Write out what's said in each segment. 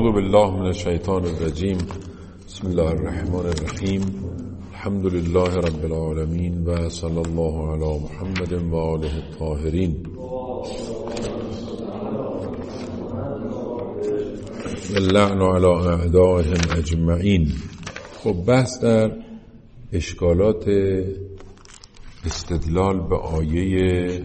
اعوذ بالله من الشیطان الرجیم. بسم الله الرحمن الرحیم. الحمد لله رب العالمین و صلی الله علی محمد و آله الطاهرین. اللعن علی اعدائهم اجمعین. خب بحث در اشکالات استدلال به آیه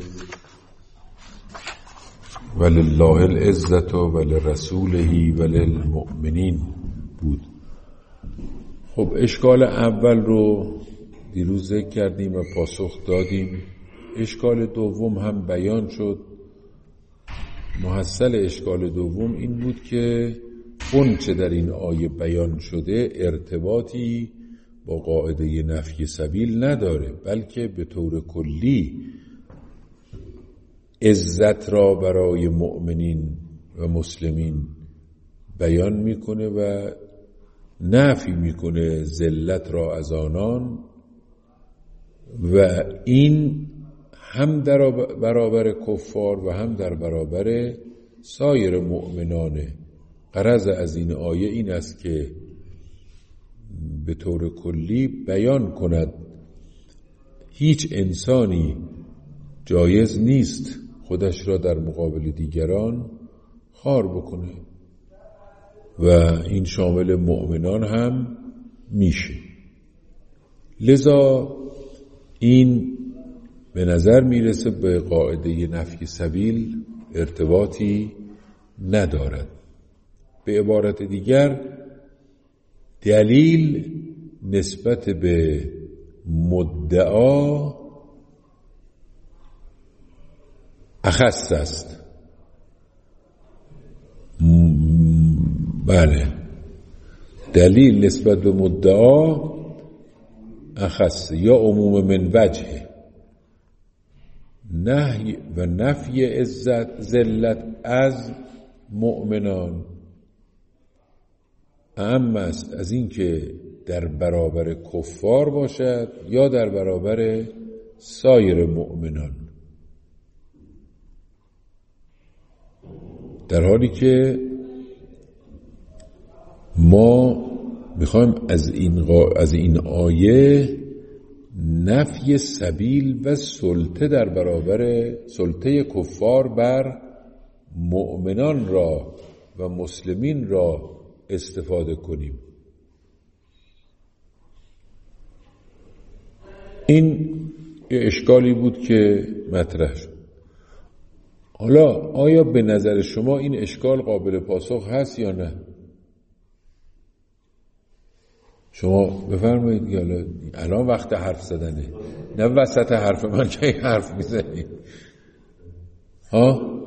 ولله العزة ولرسوله وللمؤمنین بود. خب اشکال اول رو دیروز ذکر کردیم و پاسخ دادیم. اشکال دوم هم بیان شد. محصل اشکال دوم این بود که اون چه در این آیه بیان شده ارتباطی با قاعده نفی سبیل نداره، بلکه به طور کلی عزت را برای مؤمنین و مسلمین بیان میکنه و نفی میکنه ذلت را از آنان، و این هم در برابر کفار و هم در برابر سایر مؤمنانه. غرض از این آیه این است که به طور کلی بیان کند هیچ انسانی جایز نیست خودش را در مقابل دیگران خوار بکنه و این شامل مؤمنان هم میشه. لذا این به نظر میرسه به قاعده نفی سبیل ارتباطی ندارد. به عبارت دیگر دلیل نسبت به مدعا اخص است. بله، دلیل نسبت به مدعا اخص یا عموم من وجه. نهی و نفی عزت ذلت از مؤمنان اهم است از این که در برابر کفار باشد یا در برابر سایر مؤمنان، در حالی که ما میخوایم از این آیه نفی سبیل و سلطه در برابر سلطه کفار بر مؤمنان را و مسلمین را استفاده کنیم. این یه اشکالی بود که مطرح شد. حالا آیا به نظر شما این اشکال قابل پاسخ هست یا نه؟ شما بفرمایید. الان وقت حرف زدنه، نه وسط حرف من که حرف میزنی. ها؟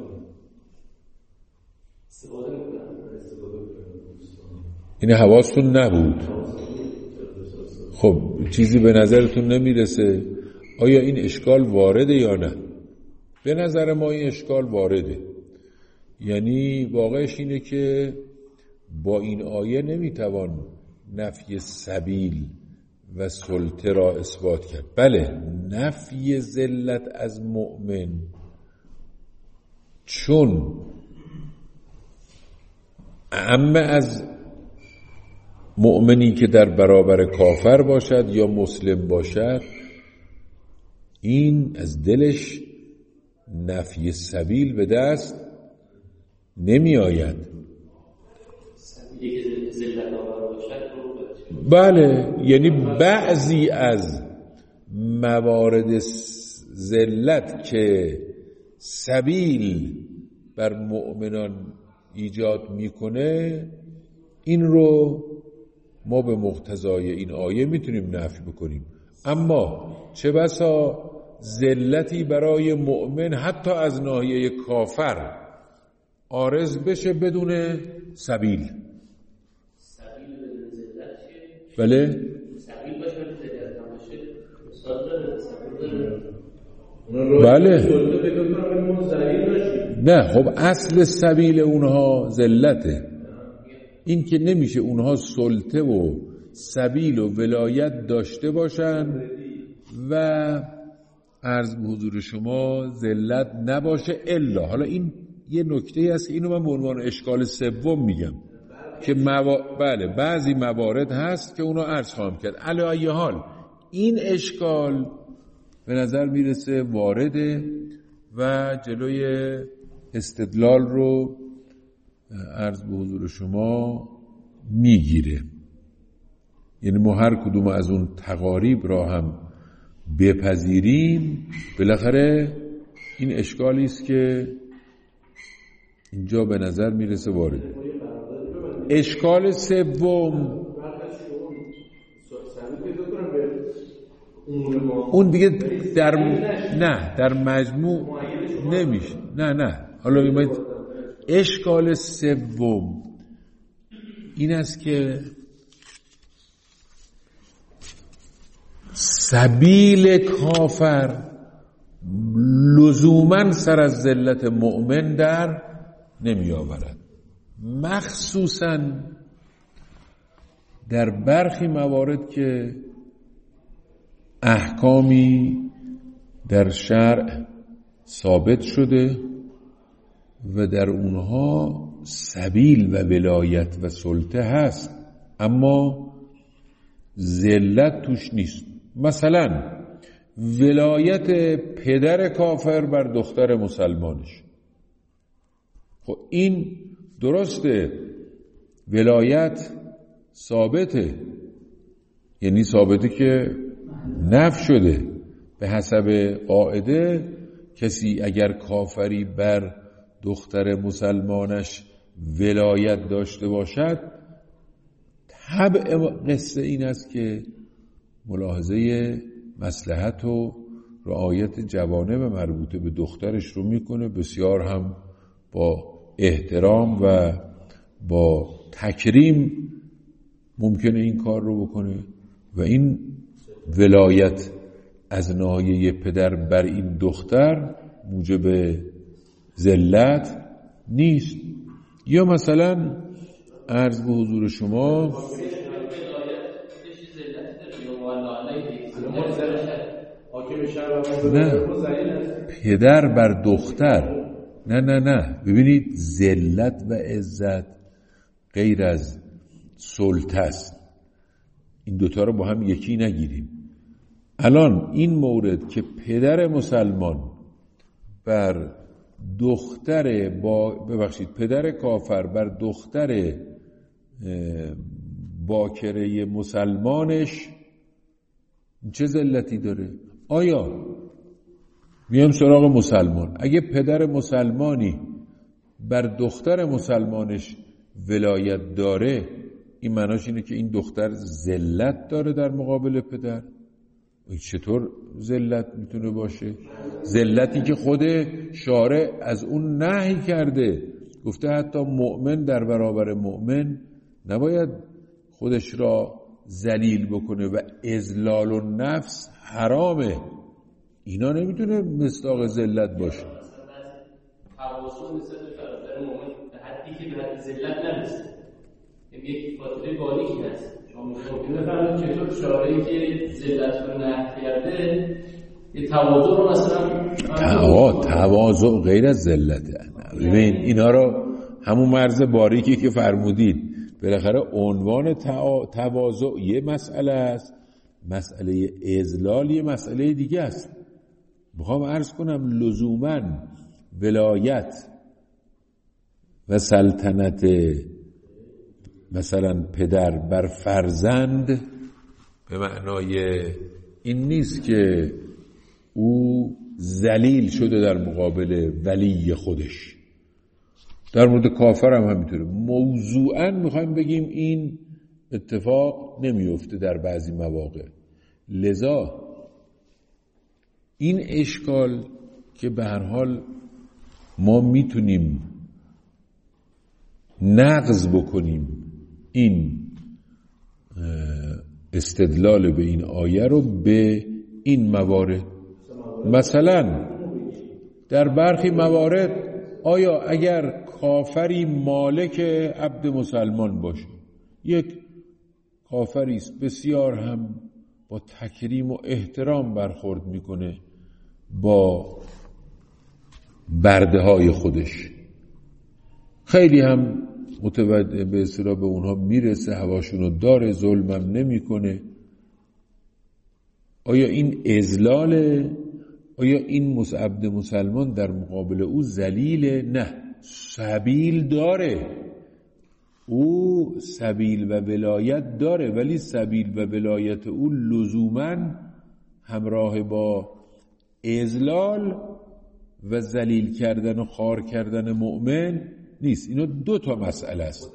این حواستون نبود. خب چیزی به نظرتون نمیرسه آیا این اشکال وارده یا نه؟ به نظر ما این اشکال وارده. یعنی واقعش اینه که با این آیه نمیتوان نفی سبیل و سلطه را اثبات کرد. بله، نفی ذلت از مؤمن، چون اعم از مؤمنی که در برابر کافر باشد یا مسلم باشد، این از دلش نفی سبیل به دست نمی آید. بله، یعنی بعضی از موارد ذلت که سبیل بر مؤمنان ایجاد میکنه، این رو ما به مقتضای این آیه میتونیم نفی بکنیم. اما چه بسا ذلتی برای مؤمن حتی از ناحیه کافر عارض بشه بدون سبیل. بله؟ سبیل باشه ذلت نباشه. بله. نه، خب اصل سبیل اونها ذلته. این که نمیشه اونها سلطه و سبیل و ولایت داشته باشن و عرض به حضور شما ذلت نباشه الا. حالا این یه نکته است که اینو من به عنوان اشکال سوم میگم. که بله بعضی موارد هست که اونو عرض خواهم کرد. علی ای حال این اشکال به نظر میرسه وارده و جلوی استدلال رو عرض به حضور شما میگیره. یعنی ما هر کدوم از اون تقاریب را هم بپذیریم، بالاخره این اشکالی است که اینجا به نظر میرسه وارده. اشکال سوم اون دیگه در مجموع نمیشه. نه حالا اشکال سوم این است که سبیل کافر لزوماً سر از ذلت مؤمن در نمی آورد، مخصوصاً در برخی موارد که احکامی در شرع ثابت شده و در اونها سبیل و ولایت و سلطه هست اما ذلت توش نیست. مثلا ولایت پدر کافر بر دختر مسلمانش، خب این درسته ولایت ثابته، یعنی ثابته که نفی شده. به حسب قاعده کسی اگر کافری بر دختر مسلمانش ولایت داشته باشد، طبع قصه این است که ملاحظه مصلحت و رعایت جوانب مربوطه به دخترش رو میکنه، بسیار هم با احترام و با تکریم ممکنه این کار رو بکنه و این ولایت از ناحیه پدر بر این دختر موجب ذلت نیست. یا مثلا عرض به حضور شما نه پدر بر دختر، نه ببینید ذلت و عزت غیر از سلطه است، این دوتا رو با هم یکی نگیریم. الان این مورد که پدر مسلمان بر دختر پدر کافر بر دختر باکره مسلمانش چه ذلتی داره؟ آیا میام سراغ مسلمان، اگه پدر مسلمانی بر دختر مسلمانش ولایت داره، این معناش اینه که این دختر ذلت داره در مقابل پدر؟ چطور ذلت میتونه باشه؟ ذلتی که خود شارع از اون نهی کرده، گفته حتی مؤمن در برابر مؤمن نباید خودش را ذلیل بکنه و اذلال النفس حرامه. اینا نمیتونه مصداق ذلت باشه. تواضع نسبت به طرفدار مؤمن به حدی که به حد ذلت نرسه، یعنی یک فاصله باریکی هست. شما ممکنه بفرمایید چطور شارعی که ذلت رو نهی کرده یه تواضع رو مثلا تواضع غیر از ذلته. ببین اینا رو همون مرز باریکی که فرمودید، بالاخره عنوان تواضع یه مسئله است، مسئله اذلال یه مسئله دیگه است. میخوام عرض کنم لزوماً ولایت و سلطنت مثلا پدر بر فرزند به معنای این نیست که او ذلیل شده در مقابل ولی خودش. در مورد کافر هم همینطوره. موضوعاً میخوایم بگیم این اتفاق نمیفته در بعضی مواقع. لذا این اشکال که به هر حال ما میتونیم نقض بکنیم این استدلال به این آیه رو به این موارد، مثلا در برخی موارد آیا اگر کافری مالک عبد مسلمان باشه، یک کافری است بسیار هم با تکریم و احترام برخورد میکنه با برده های خودش، خیلی هم متوجه به اصطلاح به اونها میرسه، هواشونو داره، ظلمم نمیکنه. آیا این اذلاله؟ آیا این عبد مسلمان در مقابل او ذلیله؟ نه، سبیل داره، او سبیل و ولایت داره، ولی سبیل و ولایت او لزوماً همراه با اذلال و ذلیل کردن و خوار کردن مؤمن نیست. اینا دو تا مسئله است.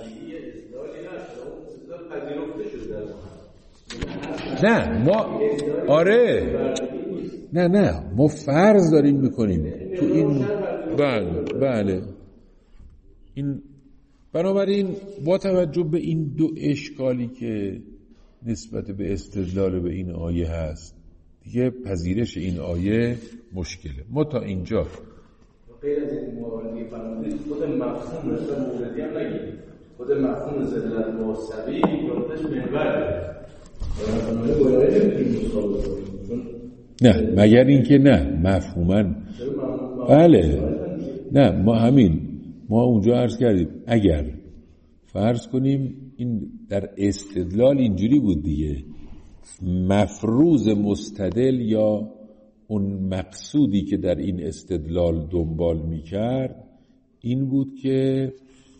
نه ما نه ما فرض داریم میکنیم تو این. بله این بنابراین با توجه به این دو اشکالی که نسبت به استدلال به این آیه هست، دیگه پذیرش این آیه مشکله. ما تا اینجا غیر از این مواردی فرمودید خود مفهوم مثلا موردی هم نگید، خود مفهوم ذلت مستوی بردش منبره نه، مگر اینکه نه مفهوماً بله نه ما اونجا عرض کردیم اگر فرض کنیم این در استدلال اینجوری بود دیگه، مفروض مستدل یا اون مقصودی که در این استدلال دنبال میکرد این بود که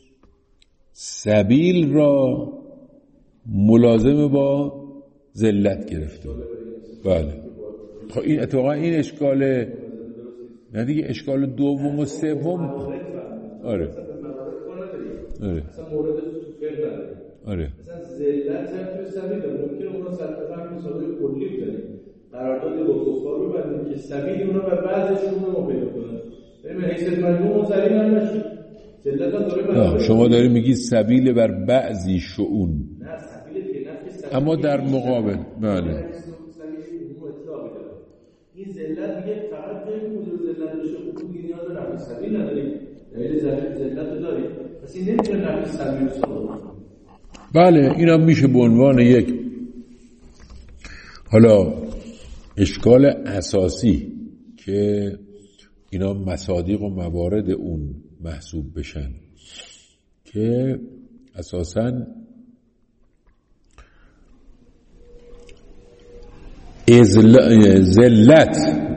سبیل را ملازم با ذلت گرفته. بله خب این اتفاقا این اشکال نه دیگه، اشکال دوم و سوم. آره مثلا مورد تو فعل نداره. آره مثلا ذلت هم توی سبیل داره، ممکنه اونا سرطفهم مثالای کلی بزنیم، قرارداد با کفار رو بندیم که سبیل اونا بر بعضشون رو ما پیدا کنن، بریم حیثیت مجموع مزرین هم نشید. ذلت هم داره شما داری میگی سبیل بر بعضی شؤون، نه سبیل که نفی، اما در مقابل بله این ذلت میگه فقط به حضور ذلت بشه، خود دیگه نیاز به نفی سبیل نداریم، دلیل ذلت رو داریم، پس این نمیتونه نفی سبیل رو. بله این هم میشه به عنوان یک حالا اشکال اساسی که اینا مصادیق و موارد اون محسوب بشن که اساساً ذلت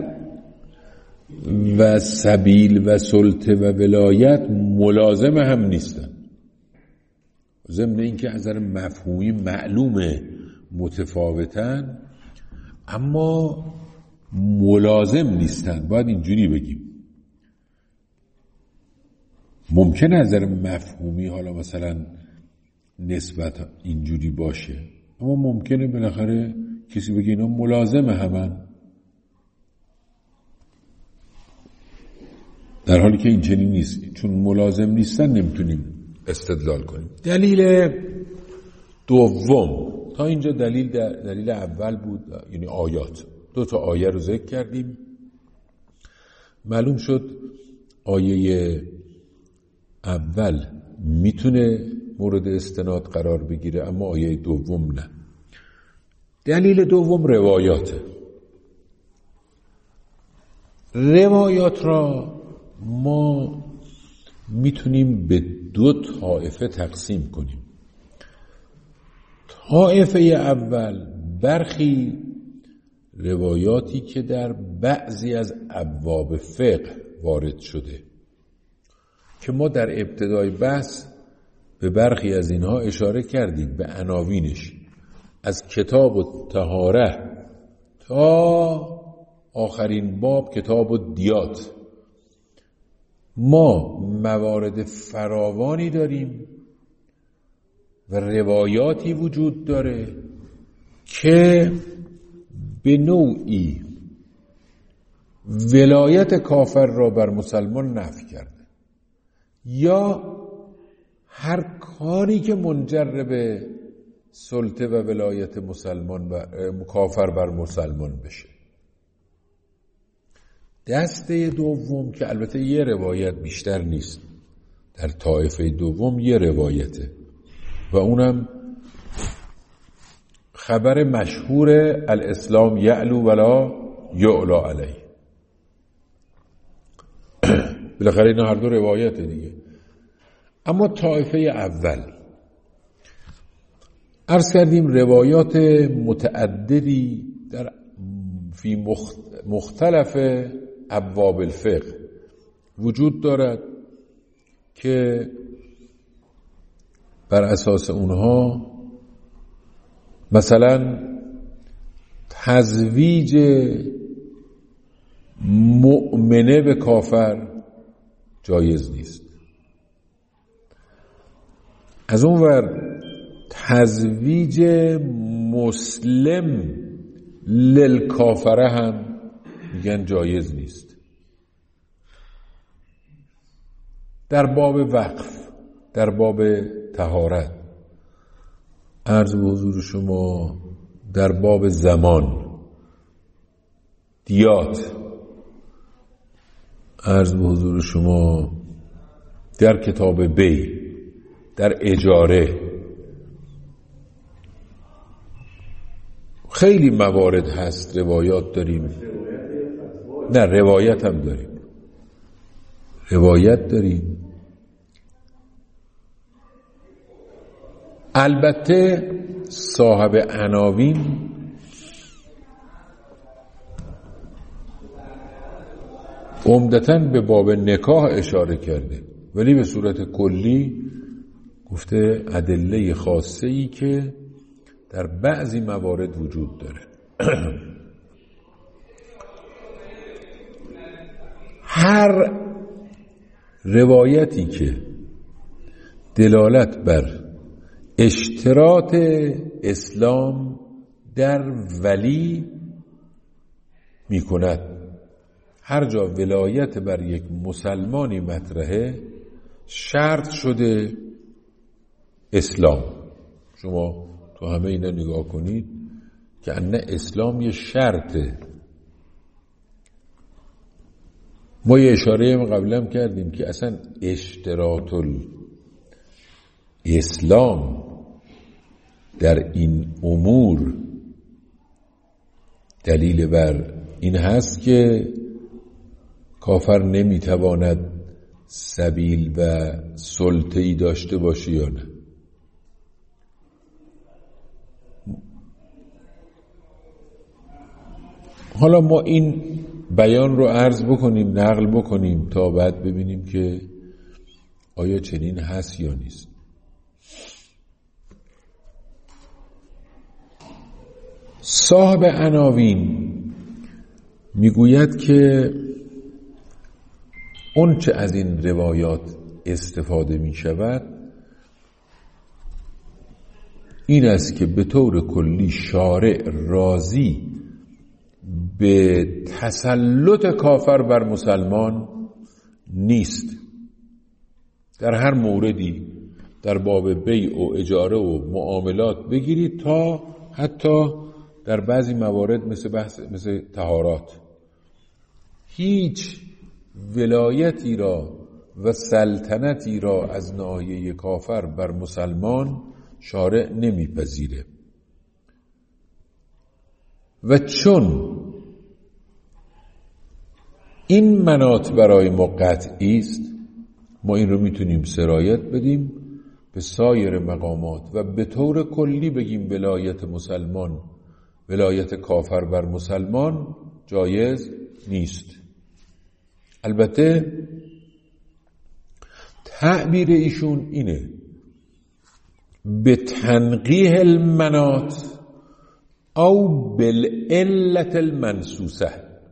و سبیل و سلطه و ولایت ملازم هم نیستن، ضمن اینکه از نظر مفهومی معلومه متفاوتن اما ملازم نیستن. باید اینجوری بگیم ممکنه از نظر مفهومی حالا مثلا نسبت اینجوری باشه، اما ممکنه بالاخره کسی بگه اینا ملازم همن، در حالی که این چنین نیست. چون ملازم نیستن نمیتونیم استدلال کنیم. دلیل دوم، تا اینجا دلیل اول بود، یعنی آیات. 2 تا آیه رو ذکر کردیم، معلوم شد آیه اول میتونه مورد استناد قرار بگیره اما آیه دوم نه. دلیل دوم روایاته. روایات را ما میتونیم به 2 طایفه تقسیم کنیم. طایفه اول برخی روایاتی که در بعضی از ابواب فقه وارد شده که ما در ابتدای بحث به برخی از اینها اشاره کردیم، به عناوینش، از کتاب الطهاره تا آخرین باب کتاب الدیات. ما موارد فراوانی داریم و روایاتی وجود داره که به نوعی ولایت کافر را بر مسلمان نفی کرده یا هر کاری که منجر به سلطه و ولایت مسلمان و کافر بر مسلمان بشه. دسته دوم که البته یه روایت بیشتر نیست، در طایفه دوم یه روایته و اونم خبر مشهور الاسلام یعلو ولا یعلا علیه. بالاخره اینا هر دو روایته دیگه. اما طایفه اول عرض کردیم روایات متعددی در فی مختلف ابواب الفقه وجود دارد که بر اساس اونها مثلا تزویج مؤمنه به کافر جایز نیست. از اون ور تزویج مسلم للکافره هم میگن جایز نیست. در باب وقف، در باب طهارت، عرض به حضور شما در باب زمان، دیات، عرض به حضور شما در کتاب بی، در اجاره، خیلی موارد هست. روایات داریم، نه روایت هم داریم، روایت داریم. البته صاحب عناوین عمدتاً به باب نکاح اشاره کرده، ولی به صورت کلی گفته ادله خاصه‌ای که در بعضی موارد وجود داره. هر روایتی که دلالت بر اشتراط اسلام در ولی می کند، هر جا ولایت بر یک مسلمانی مطرحه شرط شده اسلام. شما تو همه اینا نگاه کنید که نه اسلام یه شرطه. ما یه اشاره قبلا کردیم که اصلا اشتراط اسلام در این امور دلیل بر این هست که کافر نمیتواند سبیل و سلطه‌ای داشته باشه یا نه. حالا ما این بیان رو عرض بکنیم، نقل بکنیم تا بعد ببینیم که آیا چنین هست یا نیست. صاحب عناوین میگوید که اون چه از این روایات استفاده می شود این است که به طور کلی شارع راضی به تسلط کافر بر مسلمان نیست. در هر موردی در باب بیع و اجاره و معاملات بگیرید تا حتی در بعضی موارد مثل طهارات، هیچ ولایتی را و سلطنتی را از ناحیه کافر بر مسلمان شارع نمیپذیره. و چون این مناط برای ما قطعی است، ما این رو میتونیم سرایت بدیم به سایر مقامات و به طور کلی بگیم ولایت مسلمان، ولایت کافر بر مسلمان جایز نیست. البته تعبیر ایشون اینه به تنقیح المناط او بالعلت المنصوصه.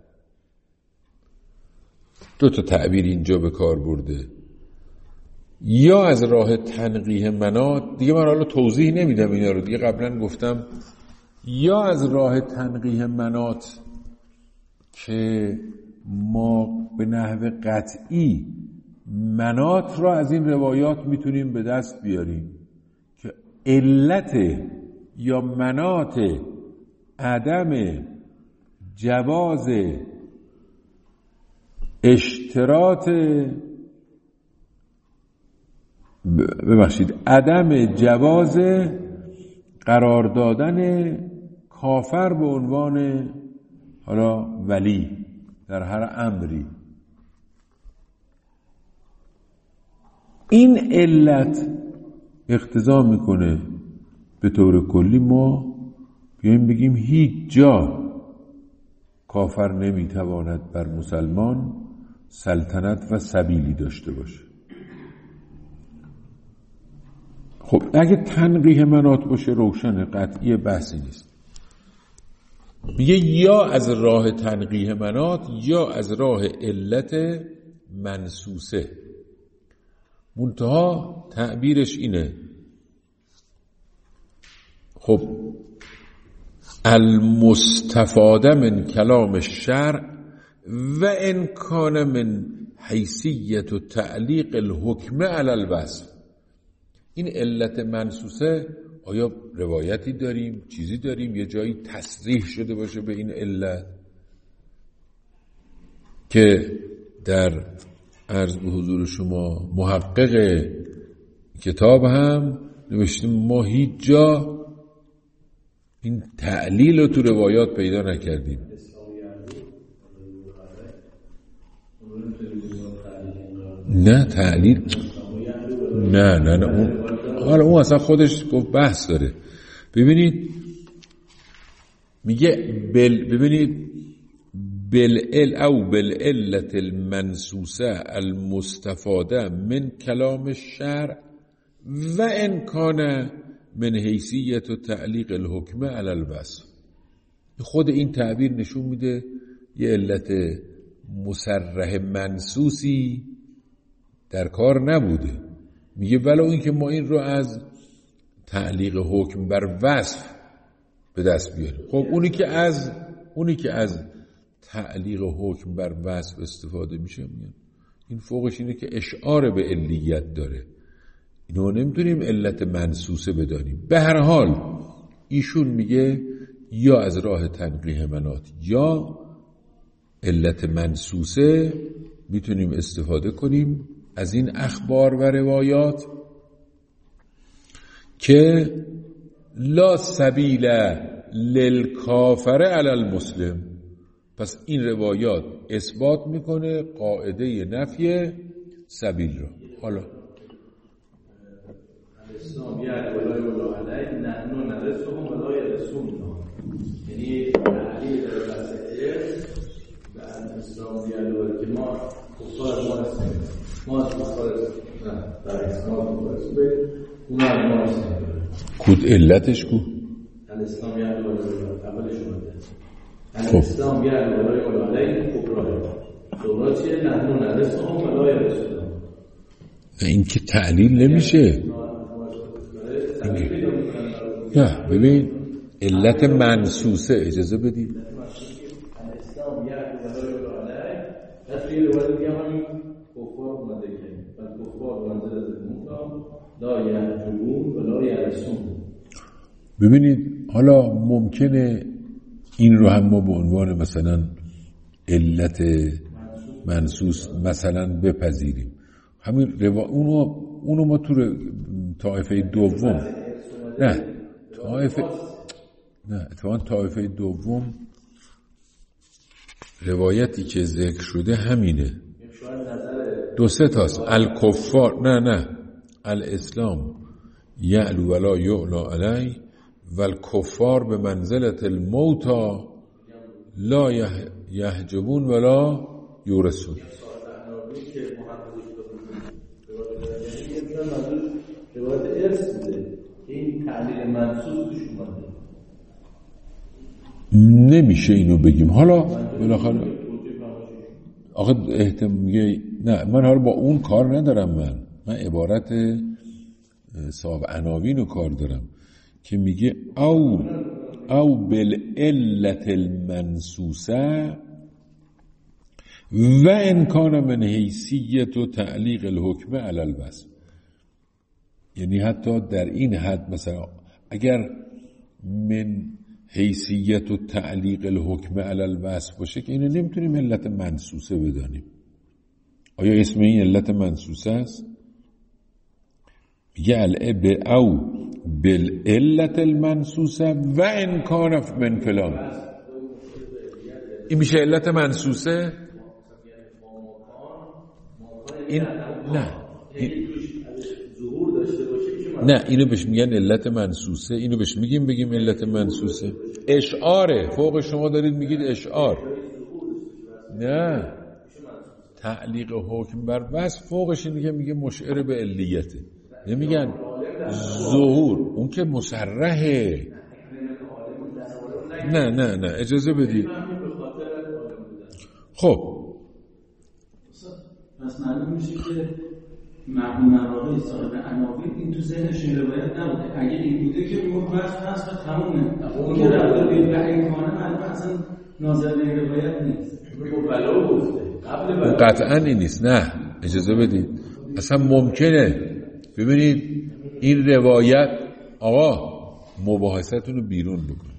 دو تا تعبیر اینجا به کار برده، یا از راه تنقیح مناط، دیگه من حالا توضیح نمیدم اینا رو، دیگه قبلا گفتم، یا از راه تنقیح مناط که ما به نحو قطعی مناط را از این روایات میتونیم به دست بیاریم که علت یا مناط عدم جواز اشتراط عدم جواز قرار دادن کافر به عنوان حالا ولی در هر امری. این علت اقتضا میکنه به طور کلی ما بیایم بگیم هیچ جا کافر نمیتواند بر مسلمان سلطنت و سبیلی داشته باشه. خب اگه تنقیح مناط باشه روشن قطعی بحثی نیست. میگه یا از راه تنقیح مناط یا از راه علت منسوسه. منتها تعبیرش اینه خب المستفاده من کلام الشرع و ان کان من حیثیت و تعلیق الحکم علی الوصف. این علت منسوسه آیا روایتی داریم، چیزی داریم، یه جایی تصریح شده باشه به این علت که در عرض به حضور شما محقق کتاب هم نوشتیم ما هیچ جا این تعلیل رو تو روایات پیدا نکردیم. نه تعلیل نه اون اصلا خودش گفت بحث داره. ببینید میگه ببینید بالعلت المنسوسه المستفاده من کلام الشرع و ان کان من حیثیت و تعلیق الحکم علی الوصف. خود این تعبیر نشون میده یه علت مصرح منسوسی در کار نبوده. میگه ولو این که ما این رو از تعلیق حکم بر وصف به دست بیاریم. خب اونی که از تعلیق حکم بر وصف استفاده میشه این فوقش اینه که اشعار به علیت داره. اینو نمیتونیم علت منسوسه بدانیم. به هر حال ایشون میگه یا از راه تنقیح مناط یا علت منسوسه میتونیم استفاده کنیم از این اخبار و روایات که لا سبیل للکافر علی المسلم. پس این روایات اثبات میکنه قاعده نفی سبیل رو. حالا اسلام یعنی ولای ولا علی نحن نرثهم ولا يرثوننا، یعنی تعلیل در مسئله و اسلام یعنی که ما کفار ما هستیم، ما کفار نه در اسلام کفار اونا ما هستیم. کد علتش کو الاسلام یعنی ولا اولش اومده الاسلام یعنی ولای ولا علی کفار صورت چیه نحن نرثهم ولا يرثوننا. این که تعلیل نمیشه. نه ببین علت منسوسه اجازه بدید الاسلام یعنی ولای ولا علی تصویر ولی همین کفار اومده که کفار منزلت الموتا لا یحجبون ولا یرثون. ببینید حالا ممکنه این رو هم ما به عنوان مثلا علت منسوس مثلا بپذیریم. همین اونو ما تو طایفه دوم اتفاقا طایفه دوم روایتی که ذکر شده همینه. دو سه تاست. الکفار نه الاسلام یعلو ولا یعلا علی و الکفار به منزلت الموتا لا یحجبون ولا یورثون. این تعلیل منسوس توش اومده. نمیشه اینو بگیم. حالا بالاخره آخه میگه نه من حالا با اون کار ندارم. من عبارت صاحب عناوین رو کار دارم که میگه او بالعلت المنسوسه و ان کان من حیثیت و تعلیق الحکم علی الوصف. یعنی حتی در این حد مثلا اگر من حیثیت و تعلیق الحکم علی الوصف باشه که اینو نمیتونیم علت منسوسه بدانیم. آیا اسم این علت منسوسه است؟ میگه او بالعلت المنسوسه و ان کان من فلان. این میشه علت منسوسه؟ این نه ظهور داشته باشه میشه نه اینو بهش میگن علت منسوسه، اینو بهش بگیم علت منسوسه. اشعاره، فوق شما دارید میگید اشعار. نه تعلیق حکم بر وصف فوقش اینه که میگه مشعر به علیته، نمیگن ظهور، اون که مصرحه. نه اجازه بدید. خب پس معلوم میشه که مرحوم مراغی صاحب عناوین این تو ذهنش این روایت نبوده. اگه این بوده که میگفت وصف هست و تمومه. اون که رفته به این کانه معلوم اصلا ناظر به این روایت نیست. بلا گفته قبل قطعا این نیست. نه اجازه بدید، اصلا ممکنه ببینید این روایت، آقا مباحثتون رو بیرون بکن،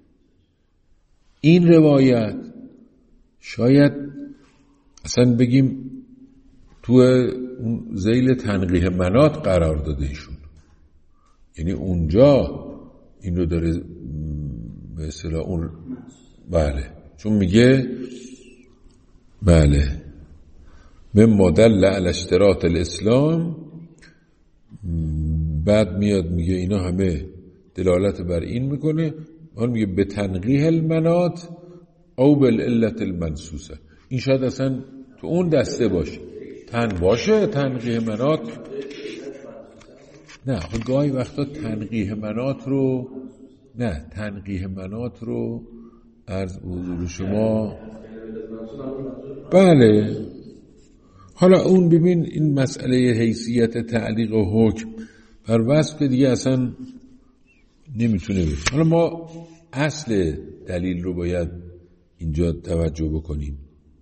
این روایت شاید اصلا بگیم تو ذیل تنقیح مناط قرار داده ایشون، یعنی اونجا این رو داره به اصطلاح اون، بله، چون میگه بله من مدل علی اشتراط الاسلام، بعد میاد میگه اینا همه دلالت بر این میکنه، اون میگه به تنقیح المناط او بالعلت المنسوسه. این شاید اصلا تو اون دسته باشه، باشه تنقیح مناط. نه خب گاهی وقتا تنقیح مناط رو عرض حضور شما، بله. حالا اون ببین این مسئله حیثیت تعلیق و حکم بر وصف که دیگه اصلا نمیتونه بشه. حالا ما اصل دلیل رو باید اینجا توجه بکنیم.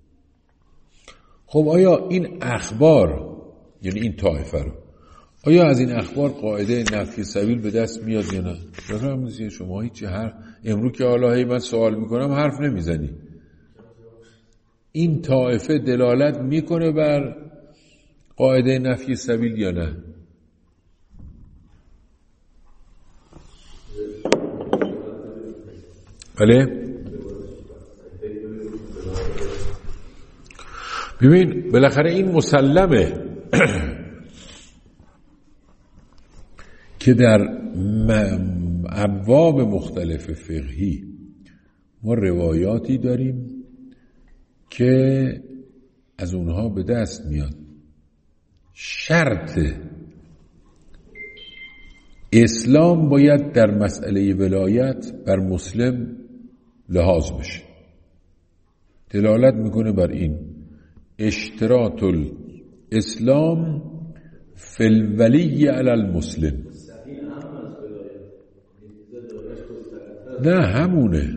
خب آیا این اخبار، یعنی این طایفه رو، آیا از این اخبار قاعده نفی سبیل به دست میاد یا نه؟ بفرمایید شما هیچ امروز که حالا من سوال میکنم حرف نمیزنی. این طایفه دلالت میکنه بر قاعده نفی سبیل یا نه؟ بله؟ ببین بالاخره این مسلمه که در ابواب مختلف فقهی ما روایاتی داریم که از اونها به دست میاد شرط اسلام باید در مسئله ولایت بر مسلم لحاظ بشه. دلالت میکنه بر این اشتراط الاسلام فی الولی علی المسلم. نه همونه،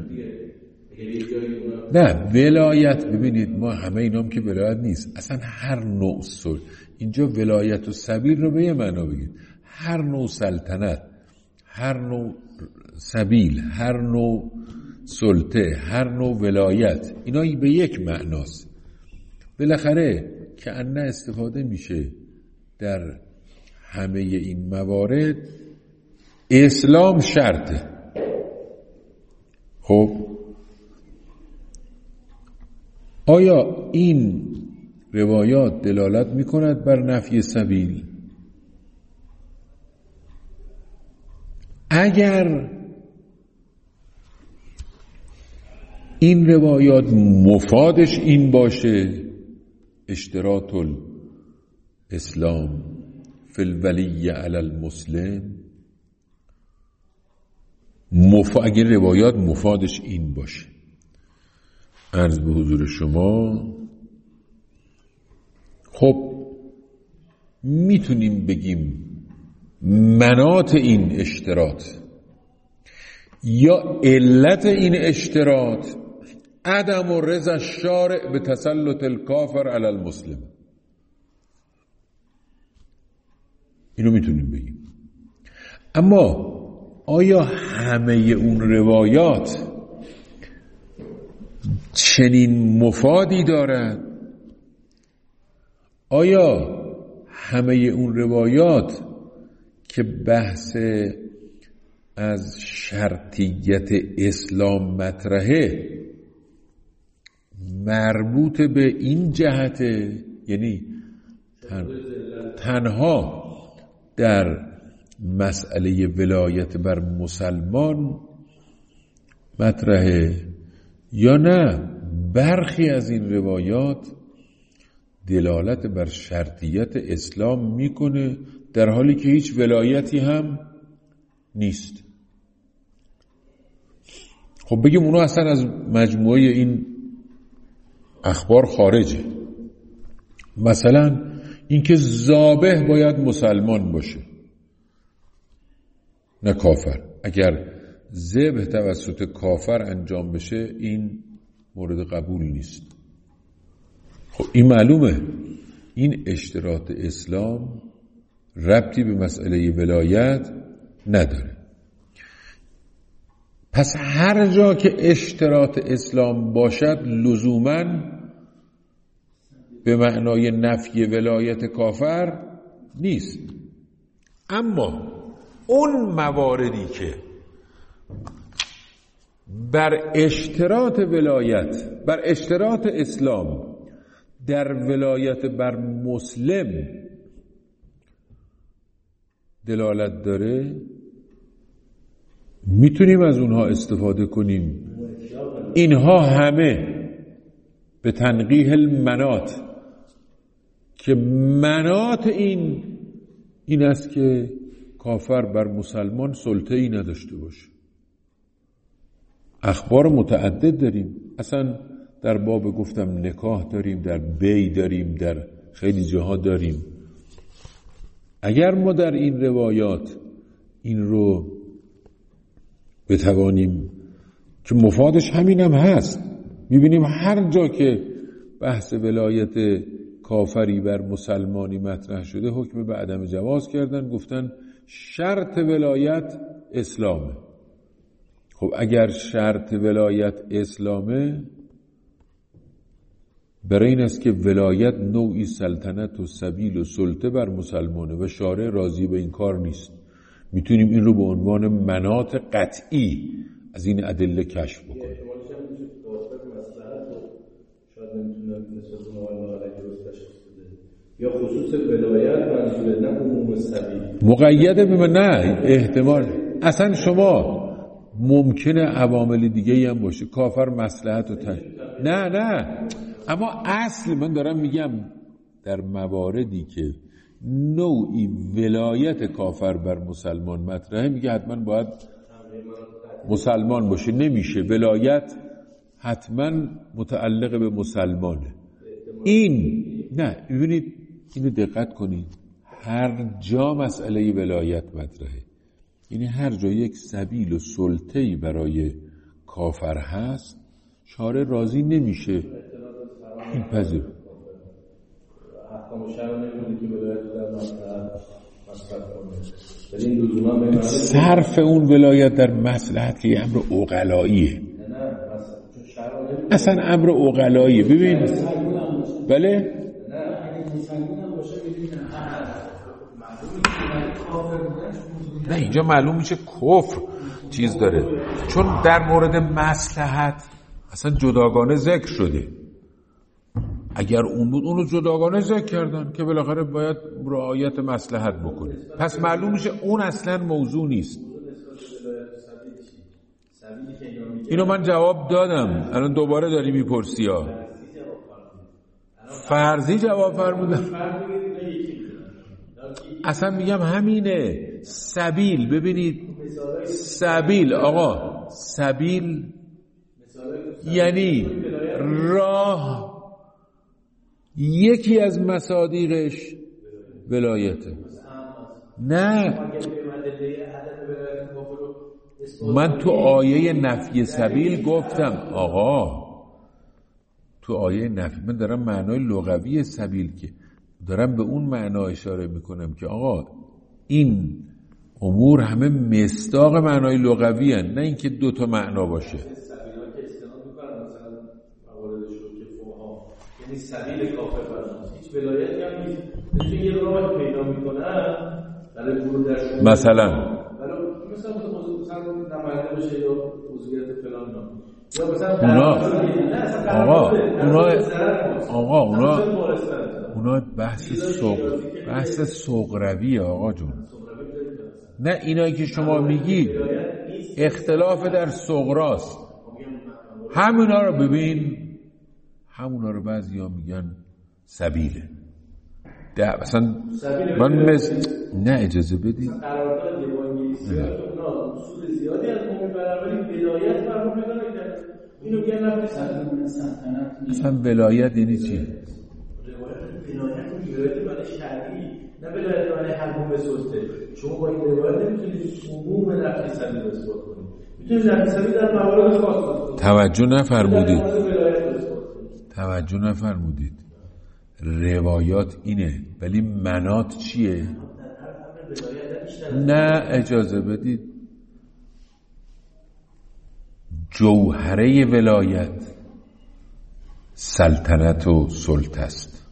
نه ولایت. ببینید ما همه اینام که ولایت نیست، اصلا هر نوع اینجا ولایت و سبیل رو به یه معنا بگید، هر نوع سلطنت، هر نوع سبیل، هر نوع سلطه، هر نوع ولایت، اینا به یک معناست. بالاخره که انه استفاده میشه در همه این موارد. اسلام شرطه. خب آیا این روایات دلالت میکند بر نفی سبیل؟ اگر این روایات مفادش این باشه اشتراط الاسلام فی الولی علی المسلم، اگر روایات مفادش این باشه، عرض به حضور شما، خب میتونیم بگیم مناط این اشتراط یا علت این اشتراط عدم و رضا الشارع به تسلط الکافر علی المسلم. اینو میتونیم بگیم. اما آیا همه اون روایات چنین مفادی دارد؟ آیا همه اون روایات که بحث از شرطیت اسلام مطرحه مربوط به این جهته، یعنی تنها در مسئله ولایت بر مسلمان مطرحه یا نه برخی از این روایات دلالت بر شرطیت اسلام میکنه در حالی که هیچ ولایتی هم نیست. خب بگیم اونا اصلا از مجموعه این اخبار خارجه. مثلا اینکه ذابح باید مسلمان باشه نه کافر. اگر ذبح توسط کافر انجام بشه این مورد قبول نیست. خب این معلومه این اشتراط اسلام ربطی به مسئله ولایت نداره. پس هر جا که اشتراط اسلام باشد لزوماً به معنای نفی ولایت کافر نیست. اما اون مواردی که بر اشتراط ولایت، بر اشتراط اسلام در ولایت بر مسلم دلالت داره میتونیم از اونها استفاده کنیم. اینها همه به تنقیح المناط که مناط این است که کافر بر مسلمان سلطه‌ای نداشته باشه. اخبار متعدد داریم، اصلا در باب گفتم نکاح داریم، در بی داریم، در خیلی جاها داریم. اگر ما در این روایات این رو بتوانیم که مفادش همینم هست، میبینیم هر جا که بحث ولایت کافری بر مسلمانی مطرح شده حکم به عدم جواز کردن، گفتن شرط ولایت اسلامه. خب اگر شرط ولایت اسلامه برای این است که ولایت نوعی سلطنت و سبیل و سلطه بر مسلمانه و شارع راضی به این کار نیست. میتونیم این رو به عنوان مناط قطعی از این ادله کشف بکنیم. یا خصوص ولایت منظور نه عموم سبیل مقیده به نه احتمال. اصلا شما ممکنه عوامل دیگه هم باشه، کافر مصلحت و نه اما اصل من دارم میگم در مواردی که نوعی ولایت کافر بر مسلمان مطرحه میگه حتما باید مسلمان باشه. نمیشه ولایت حتما متعلق به مسلمانه. این نه، ببینید اینو دقت کنید، هر جا مسئله ولایت مطرحه، یعنی هر جا یک سبیل و سلطه‌ای برای کافر هست شارع راضی نمیشه این پذیر. احکام شرع نمی‌گه که ولایت در مصلحت کنه. این لزوما صرف اون ولایت در مصلحت که امر عقلاییه. اصلا امر عقلاییه. ببین بله نه اینجا معلوم میشه کفر چیز داره، چون در مورد مصلحت اصلا جداگانه ذکر شده. اگر اون بود اونو جداگانه ذکر کردن که بالاخره باید رعایت مصلحت بکنه. پس معلوم میشه اون اصلا موضوع نیست. اینو من جواب دادم، الان دوباره داری میپرسی ها. فرضی جواب فرمودم. اصلا میگم همینه. سبیل، ببینید سبیل آقا، سبیل یعنی راه، یکی از مصادیقش ولایته. نه من تو آیه نفی سبیل گفتم آقا، تو آیه نفی من دارم معنای لغوی سبیل که دارم به اون معنا اشاره میکنم که آقا این امور همه مصداق معنای لغوی هن، نه اینکه دو تا معنا باشه. یعنی سبیل کافر برنامه هیچ ولایتی هم نیست. مثل یه راه پیدا میکنن برای ورود در شما، مثلا نماینده بشه یا عضویت فلان نام، یا مثلا اونا اونا بحث سغرویه آقا جون. نه اینایی که شما میگی اختلاف در صغراست. همونا رو ببین، همونا رو بعضی ها میگن سبیله. مثلا من نه اجازه بدید قرارداد با انگلیسی ها که اونا اصول زیادی از مومن برابری ولایت فرمون پیدا نکرد. اینو بیان نفت سلطنت. اصلا ولایت یعنی چی؟ ولایت معنی شرعی، نه ولایت معنی حکم به سلطه. شما با این روایت نمیتونید عموم نفت سبیل رو اثبات کنید. میتونید نفت سبیل در موارد خاص توجه نفرمودید. روایات اینه، ولی منات چیه؟ نه اجازه بدید. جوهره ولایت سلطنت و سلطه است.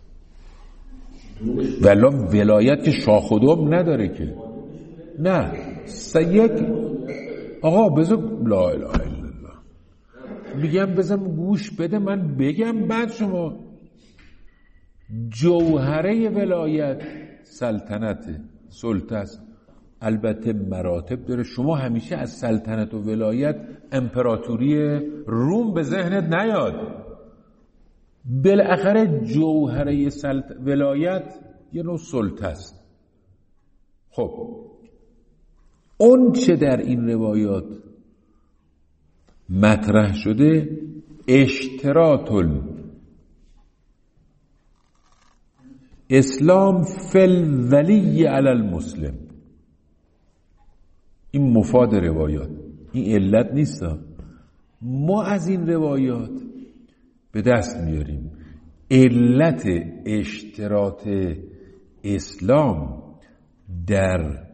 ولی ولایت که شاخ و دم نداره که. نه یک آقا بذار لا اله الا الله میگم، بذار گوش بده من بگم بعد شما. جوهره ولایت سلطنت سلطه است. البته مراتب داره. شما همیشه از سلطنت و ولایت امپراتوری روم به ذهنت نیاد. بالاخره جوهره ولایت یه نوع سلطه است. خب اون چه در این روایات مطرح شده اشتراط اسلام فل ولی علی المسلم، این مفاد روایات، این علت نیست. ما از این روایات به دست میاریم علت اشتراط اسلام در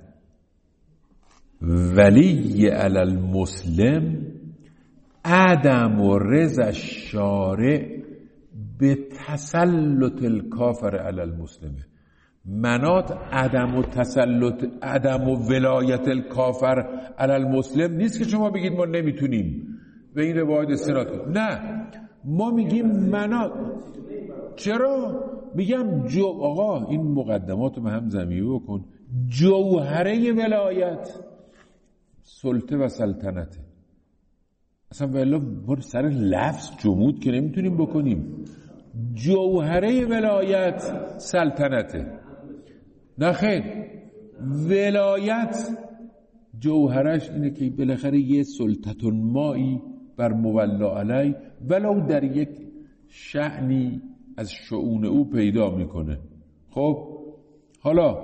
ولی علی المسلم عدم و رضا الشارع به تسلط الکافر علی المسلمه. منات عدم و ولایت الکافر علی المسلم نیست که شما بگید ما نمیتونیم به این روایت استناد کنیم. نه، ما میگیم منات. چرا؟ میگم آقا این مقدمات رو هم زمینه بکن. جوهره ولایت سلطه و سلطنته. اصلا والله سر لفظ جمود که نمیتونیم بکنیم. جوهره ولایت سلطنته. نه خیر، ولایت جوهرش اینه که بالاخره یه سلطتون مایی بر مولا علی ولو در یک شأنی از شؤون او پیدا میکنه. خب حالا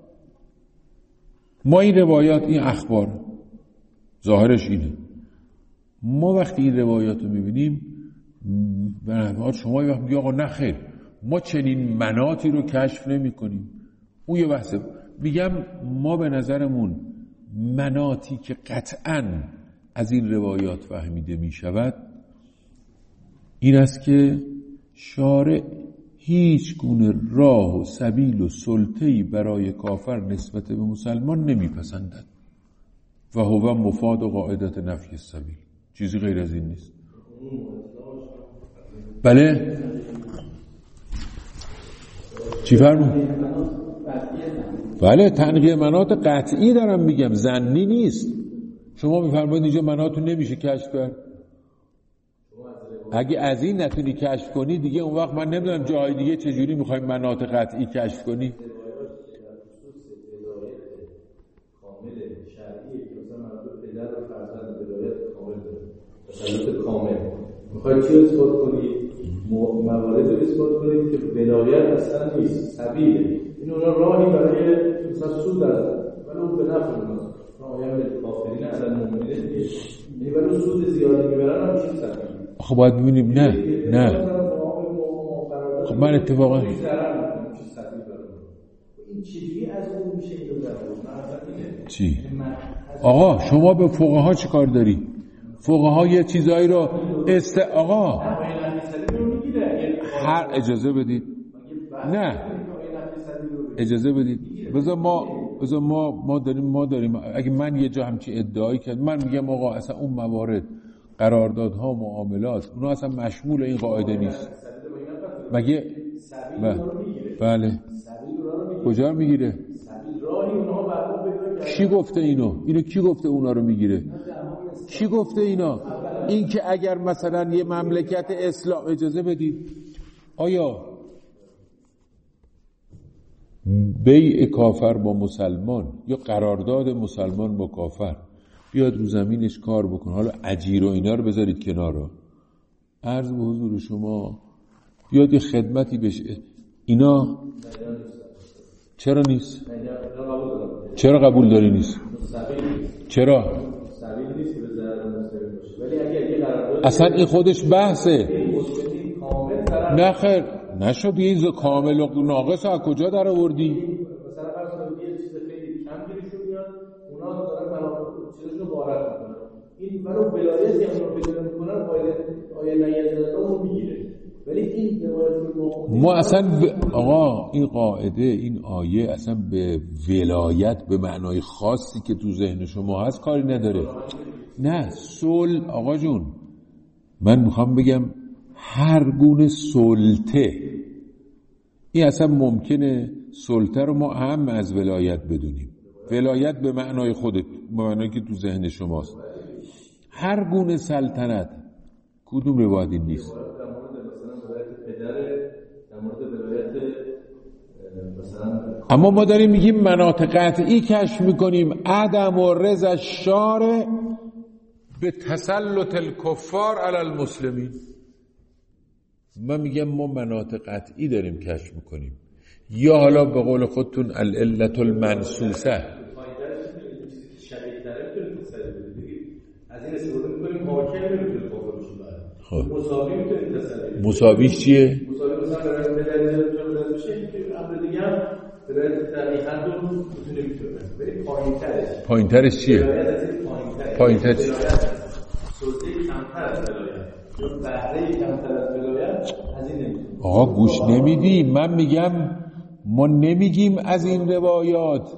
ما این روایات، این اخبار ظاهرش اینه. ما وقتی این روایات رو میبینیم به نظر شما یه وقت میگه آقا نه خیر ما چنین مناطی رو کشف نمی کنیم. اون یه بحثه. میگم ما به نظرمون مناطی که قطعاً از این روایات فهمیده می شود این است که شارع هیچ گونه راه و سبیل و سلطه‌ای برای کافر نسبت به مسلمان نمی پسندد و هو مفاد و قاعدت نفی السبیل. چیزی غیر از این نیست. بله چی فرمون؟ بله تنقیه مناط قطعی دارم میگم، ظنی نیست. شما میفرمایید اینجا مناط رو نمیشه کشف کرد. اگه از این نتونی کشف کنی دیگه اون وقت من نمیدونم جاهای دیگه چجوری میخوایم مناط قطعی کشف کنی. تسلط کامل میخواید چی اثبات کنید؟ موارد رو اثبات کنید که ولایت اصلا نیست، سبیله. این اونا راهی برای مثلا سود است ولی اون به نفع اوناست. آیه کافرین علی المؤمنین دیگه ولی سود زیادی میبرن هم چیز سبیل. خب باید ببینیم. نه خب من اتفاقا این چیزی از اون میشه اینو در چی؟ آقا شما به فقها چی کار داری؟ فقها یه چیزایی رو آقا هر اجازه بدید. نه اجازه بدید. بذار ما داریم اگه من یه جا همچی ادعایی کرد من میگم آقا اصلا اون موارد قراردادها معاملات اونا اصلا مشمول این قاعده نیست. مگه بله. کجا میگیره؟ راهی اونها برام پیدا کردن. کی گفته اینو کی گفته اونا رو میگیره؟ کی گفته اینا؟ این که اگر مثلا یه مملکت اسلام، اجازه بدید، آیا بیع کافر با مسلمان یا قرارداد مسلمان با کافر بیاد رو زمینش کار بکن، حالا اجیر و اینا رو بذارید کنار، عرض به حضور شما بیاد یه خدمتی بشه، اینا چرا نیست؟ چرا قبول داری نیست؟ چرا؟ اصلا این خودش بحثه. نه خیر نشد یه کامل و ناقص از کجا در آوردی؟ مثلا فرض کنید یه چیز خیلی کم گیرشون میاد، اونا دارن منافع چیزشون وارد میکنن، این برای ولایتی هم رو پیدا میکنن، آیه نیازه رو میگیره. ولی این ما اصلا آقا این قاعده، این آیه اصلا به ولایت به معنای خاصی که تو ذهن شما هست کاری نداره. نه صلح آقا جون، من میخوام بگم هر گونه سلطه، این اصلا ممکنه سلطه رو ما اهم از ولایت بدونیم. ولایت به معنای خودت، به معنایی که تو ذهن شماست. هر گونه سلطنت کدوم روایتی نیست؟ اما ما داریم میگیم مناطق قطعی کشف میکنیم، عدم و رضا الشارع به تسلط الکفار علی المسلمین. من میگم ما مناطق قطعی داریم کشف میکنیم، یا حالا به قول خودتون العلت المنصوصه. از این استفاده میکنیم حاکم نمیتونه کافر بشه. مساوی میتونیم تصدیق. مساویش چیه؟ مساوی مثلا برای بدلیل جمله بشه که امر دیگه هم برای در حد رو میتونه میتونه. ولی پایینترش چیه؟ پایینترش سلطه کمتر از ولایت یا بهره کمتر از ولایت از این نمیتونه. آقا گوش نمیدی؟ من میگم ما نمیگیم از این روایات،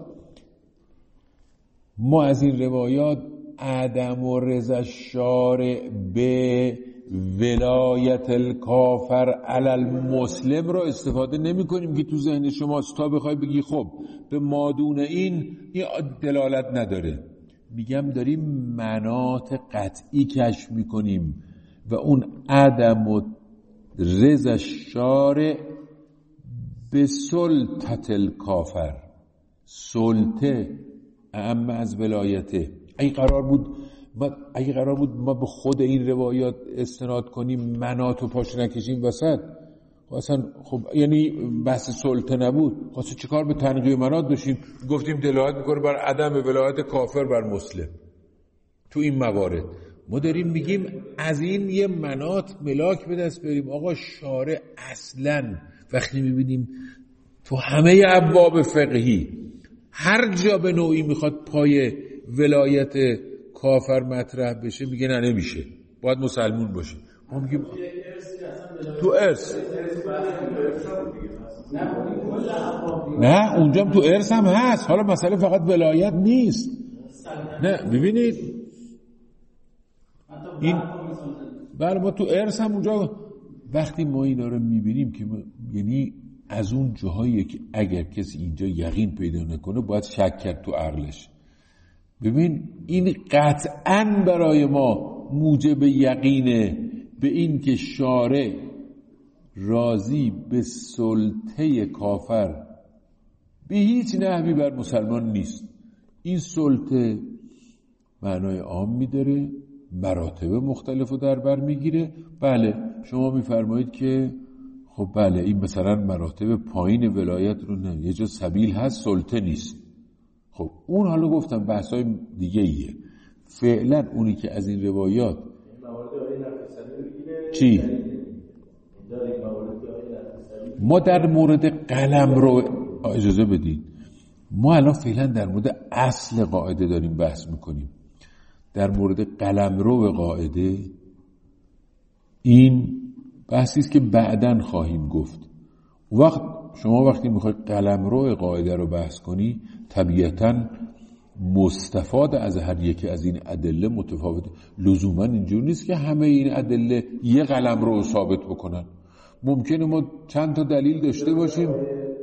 ما از این روایات عدم و رضا الشارع به ولایت الکافر علی المسلم رو استفاده نمی کنیم که تو ذهن شماست تا بخوای بگی خب به مادون این دلالت نداره. میگم داریم مناط قطعی کشف میکنیم و اون عدم و رضا الشارع به سلطت الکافر، سلطه اعم از ولایته. اگه قرار بود ما به خود این روایات استناد کنیم، مناط و پاش نکشیم وسط، اصلا خب یعنی بحث سلطه نبود، خاصه چیکار به تنقیه مناط داشتیم؟ گفتیم دلالت میکنه بر عدم ولایت کافر بر مسلم. تو این موارد ما داریم میگیم از این یه مناط ملاک به دست بریم. آقا شارع اصلا وقتی میبینیم تو همه ابواب فقهی هر جا به نوعی میخواد پای ولایت کافر مطرح بشه میگه نه نمیشه، باید مسلمون باشه. ما میگیم تو ارث، نه اونجا تو ارث هم هست، حالا مسئله فقط ولایت نیست. نه ببینید این بله ما تو ارث هم اونجا وقتی ما اینا رو میبینیم که یعنی از اون جاهایی که اگر کسی اینجا یقین پیدا نکنه باید شک کرد تو عقلش. ببین این قطعاً برای ما موجب یقینه به این که شارع راضی به سلطه کافر به هیچ نحوی بر مسلمان نیست. این سلطه معنای عام میداره، مراتب مختلف رو در بر میگیره. بله شما میفرمایید که خب بله این مثلا مراتب پایین ولایت رو نه، یه جا سبیل هست سلطه نیست. خب اون حالا گفتم بحثای دیگه ایه. فعلا اونی که از این روایات چی؟ ما در مورد قلمرو اجازه بدید، ما الان فعلا در مورد اصل قاعده داریم بحث میکنیم. در مورد قلمرو قاعده این بحثی است که بعداً خواهیم گفت. شما وقتی میخواید قلمرو قاعده رو بحث کنی طبیعتاً مستفاد از هر یکی از این ادله متفاوته. لزوما اینجور نیست که همه این ادله یه قلمرو ثابت بکنن. ممکنه ما چند تا دلیل داشته باشیم.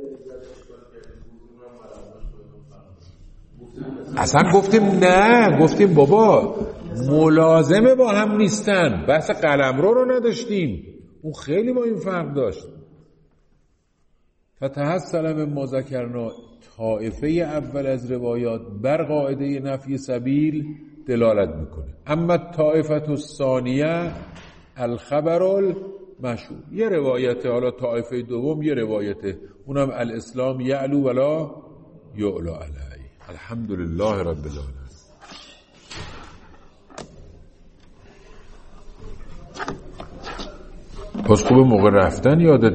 اصلا گفتیم نه، گفتیم بابا ملازمه با هم نیستن، بحث قلمرو رو نداشتیم، اون خیلی با این فرق داشت. فتحصل من ما ذکرنا، طائفه اول از روایات بر قاعده نفی سبیل دلالت میکنه. اما طائفه الثانیه الخبر المشهور، یه روایته، حالا طائفه دوم یه روایته، اونم الاسلام یعلو ولا یعلا علیه. الحمدلله رب العالمین. پس خوب موقع رفتن یادت